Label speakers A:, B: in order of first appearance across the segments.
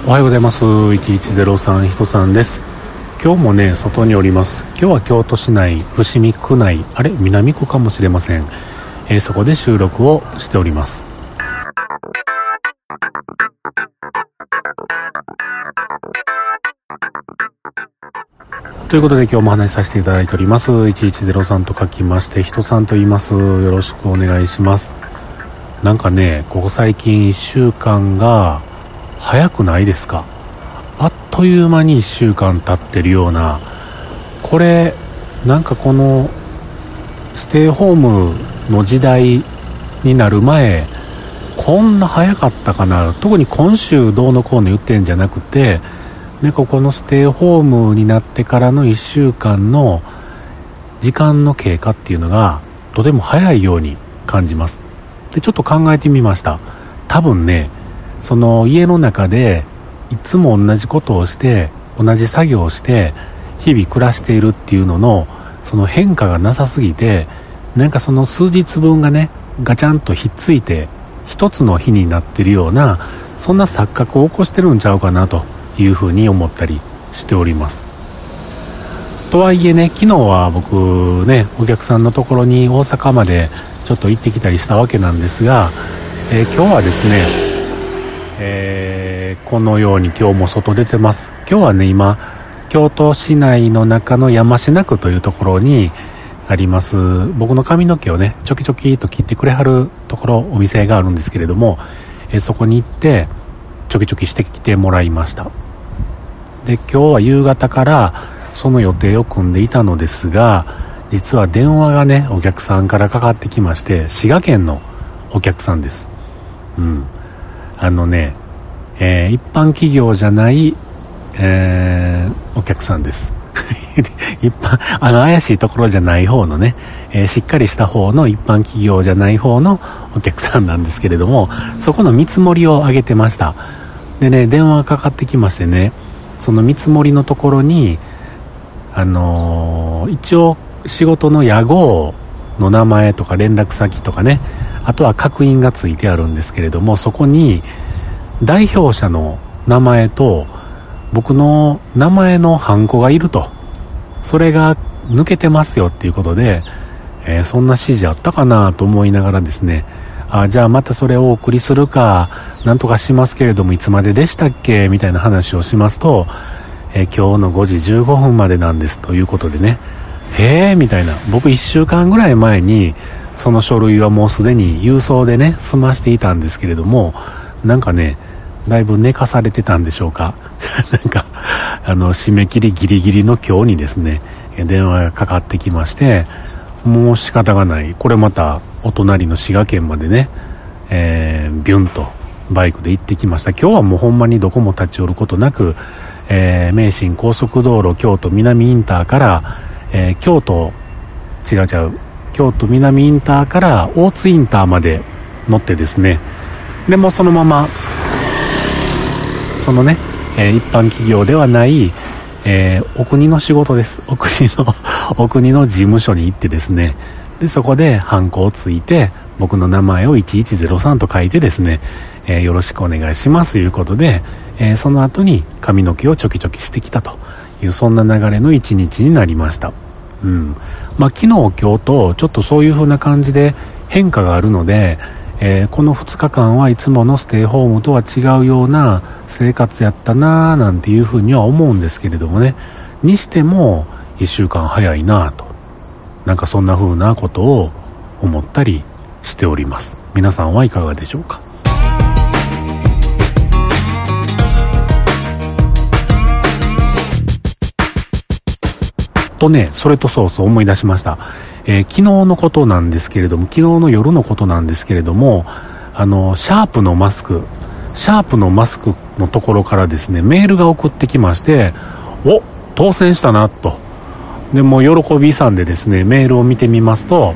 A: おはようございます。1103人さんです。今日もね外におります。今日は京都市内伏見区内南区かもしれません。そこで収録をしております。ということで今日もお話しさせていただいております。1103と書きまして人さんと言います。よろしくお願いします。なんかねここ最近1週間が早くないですか？あっという間に1週間経ってるような、これなんかこのステイホームの時代になる前こんな早かったかな。特に今週どうのこうの言ってんじゃなくて、なんかこのステイホームになってからの1週間の時間の経過っていうのがとても早いように感じます。でちょっと考えてみました。多分ねその家の中でいつも同じことをして同じ作業をして日々暮らしているっていうののその変化がなさすぎて、なんかその数日分がねガチャンとひっついて一つの日になってるような、そんな錯覚を起こしてるんちゃうかなというふうに思ったりしております。とはいえね昨日は僕ねお客さんのところに大阪までちょっと行ってきたりしたわけなんですが、今日はですね、このように今日も外出てます。今日はね今京都市内の中の山科区というところにあります僕の髪の毛をねちょきちょきと切ってくれはるところお店があるんですけれども、そこに行ってちょきちょきしてきてもらいました。で今日は夕方からその予定を組んでいたのですが、実は電話がねお客さんからかかってきまして、滋賀県のお客さんです。一般企業じゃない、お客さんです一般怪しいところじゃない方のね、しっかりした方の一般企業じゃない方のお客さんなんですけれども、そこの見積もりを上げてました。でね電話がかかってきましてね、その見積もりのところに一応仕事の屋号の名前とか連絡先とかね、あとは確認がついてあるんですけれども、そこに代表者の名前と僕の名前のハンコがいると、それが抜けてますよっていうことで、そんな指示あったかなと思いながらですね、じゃあまたそれをお送りするかなんとかしますけれどもいつまででしたっけみたいな話をしますと、今日の5時15分までなんですということでね、みたいな。僕1週間ぐらい前にその書類はもうすでに郵送でね済ましていたんですけれども、なんかねだいぶ寝かされてたんでしょうかなんか締め切りギリギリの今日にですね電話がかかってきまして、もう仕方がない。これまたお隣の滋賀県までね、ビュンとバイクで行ってきました。今日はもうほんまにどこも立ち寄ることなく、名神高速道路京都南インターから、京都南インターから大津インターまで乗ってですね、でもそのままそのね、一般企業ではない、お国の仕事です。お国の事務所に行ってですね、でそこでハンコをついて僕の名前を1103と書いてですね、よろしくお願いしますということで、その後に髪の毛をちょきちょきしてきたという、そんな流れの一日になりました。昨日今日とちょっとそういう風な感じで変化があるので、この2日間はいつものステイホームとは違うような生活やったなぁなんていう風には思うんですけれどもね、にしても1週間早いなぁと、なんかそんな風なことを思ったりしております。皆さんはいかがでしょうか？とね、それとそう思い出しました。昨日のことなんですけれども、昨日の夜のことなんですけれども、シャープのマスクのところからですね、メールが送ってきまして、当選したなと。でもう喜びさんでですね、メールを見てみますと、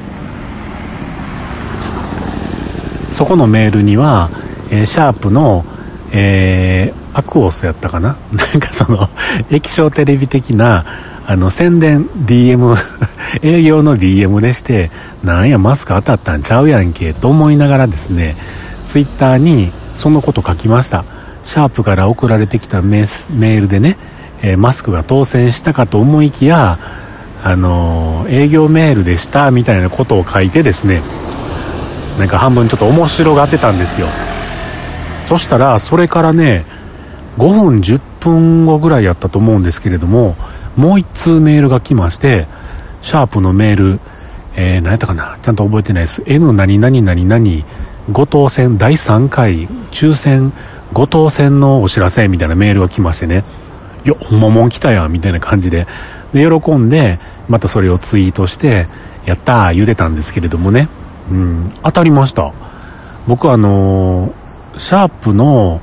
A: そこのメールには、シャープの、アクオスやったかななんかその液晶テレビ的な宣伝 DM 営業の DM でして、なんやマスク当たったんちゃうやんけと思いながらですね、ツイッターにそのこと書きました。 シャープから送られてきたメールでね、マスクが当選したかと思いきや、営業メールでしたみたいなことを書いてですね、なんか半分ちょっと面白がってたんですよ。そしたらそれからね、5分10分後ぐらいやったと思うんですけれども、もう一通メールが来まして、シャープのメール、何やったかな、ちゃんと覚えてないです。 N 何々何々ご当選第3回抽選ご当選のお知らせみたいなメールが来ましてね、よっももん来たやんみたいな感じで、喜んでまたそれをツイートしてやったー言うてたんですけれどもね、当たりました。僕シャープの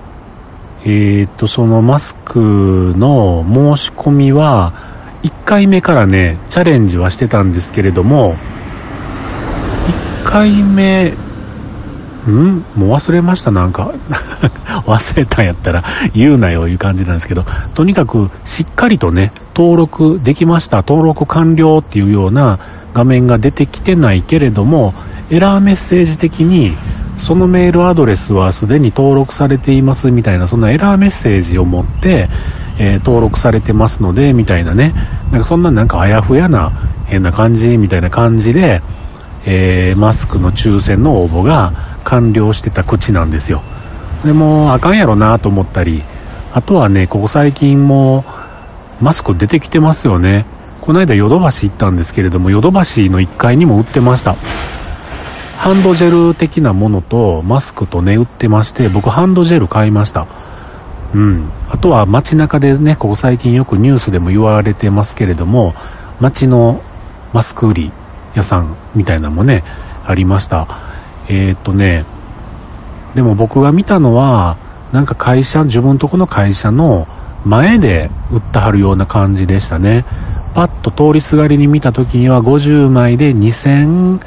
A: そのマスクの申し込みは1回目からねチャレンジはしてたんですけれども、1回目もう忘れました。なんか忘れたんやったら言うなよいう感じなんですけど、とにかくしっかりとね登録できました、登録完了っていうような画面が出てきてないけれども、エラーメッセージ的にそのメールアドレスはすでに登録されていますみたいな、そんなエラーメッセージを持って、登録されてますのでみたいなね、なんかそんななんかあやふやな変な感じみたいな感じで、マスクの抽選の応募が完了してた口なんですよ。でもあかんやろなと思ったり、あとはねここ最近もマスク出てきてますよね。この間ヨドバシ行ったんですけれども、ヨドバシの1階にも売ってました。ハンドジェル的なものとマスクとね売ってまして、僕ハンドジェル買いました。あとは街中でね、ここ最近よくニュースでも言われてますけれども、街のマスク売り屋さんみたいなのもねありました。でも僕が見たのはなんか自分とこの会社の前で売ってはるような感じでしたね。パッと通りすがりに見た時には50枚で2000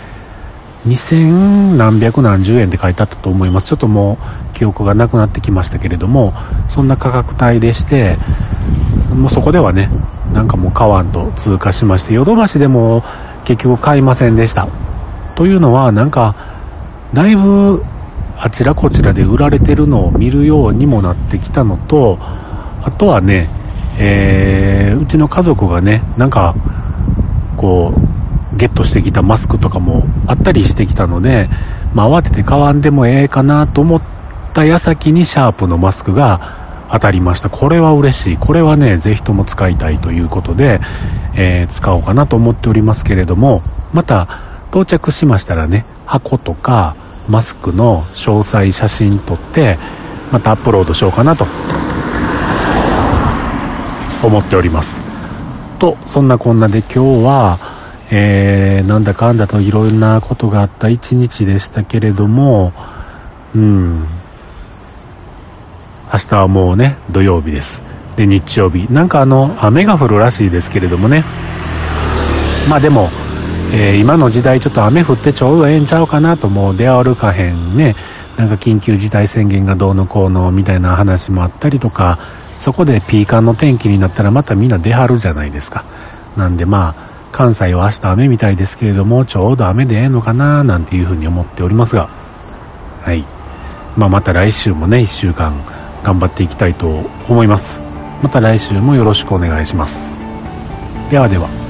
A: 何百何十円って書いてあったと思います。ちょっともう記憶がなくなってきましたけれども、そんな価格帯でして、もうそこではねなんかもう買わんと通過しまして、ヨドバシでも結局買いませんでした。というのはなんかだいぶあちらこちらで売られてるのを見るようにもなってきたのと、あとはね、うちの家族がねなんかこうゲットしてきたマスクとかもあったりしてきたので、慌てて買わんでもええかなと思った矢先にシャープのマスクが当たりました。これは嬉しい。これはねぜひとも使いたいということで、使おうかなと思っておりますけれども、また到着しましたらね箱とかマスクの詳細写真撮ってまたアップロードしようかなと思っております。とそんなこんなで今日はなんだかんだといろんなことがあった一日でしたけれども、明日はもうね土曜日です。で日曜日なんか雨が降るらしいですけれどもね、でも、今の時代ちょっと雨降ってちょうどええんちゃうかなと、もう出歩かへんね、なんか緊急事態宣言がどうのこうのみたいな話もあったりとか、そこでピーカンの天気になったらまたみんな出はるじゃないですか。なんで関西は明日雨みたいですけれども、ちょうど雨でええのかななんていうふうに思っておりますが、はい、また来週もね1週間頑張っていきたいと思います。また来週もよろしくお願いします。ではでは。